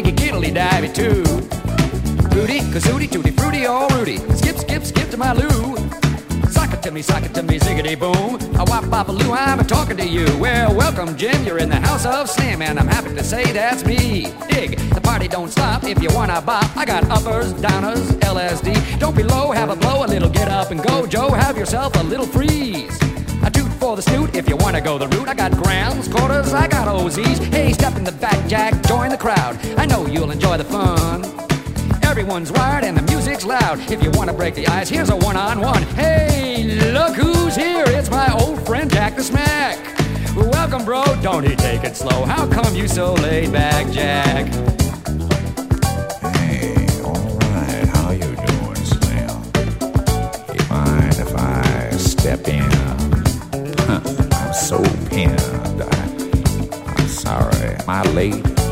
diggy, giddly, divey, too. Rudy, kazooty, tutti, fruity, all Rudy. Skip, skip, skip to my Lou. Sock it to me, ziggity boom. A wop, bop, a loo, I'm talking to you. Well, welcome, Jim, you're in the house of Slim, and I'm happy to say that's me. Dig, the party don't stop if you wanna bop. I got uppers, downers, LSD. Don't be low, have a blow, a little get up and go. Joe, have yourself a little freeze. A toot for the snoot if you wanna go the route. I got grams, quarters, I got OZs. Hey, step in the back, Jack, join the crowd. I know you'll enjoy the fun. Everyone's wired and the music's loud. If you want to break the ice, here's a one-on-one. Hey, look who's here. It's my old friend Jack the Smack. Welcome, bro. Don't he take it slow? How come you so laid back, Jack? Hey, all right. How you doing, Slim? You mind if I step in? I'm so pinned. I'm sorry. Am I late?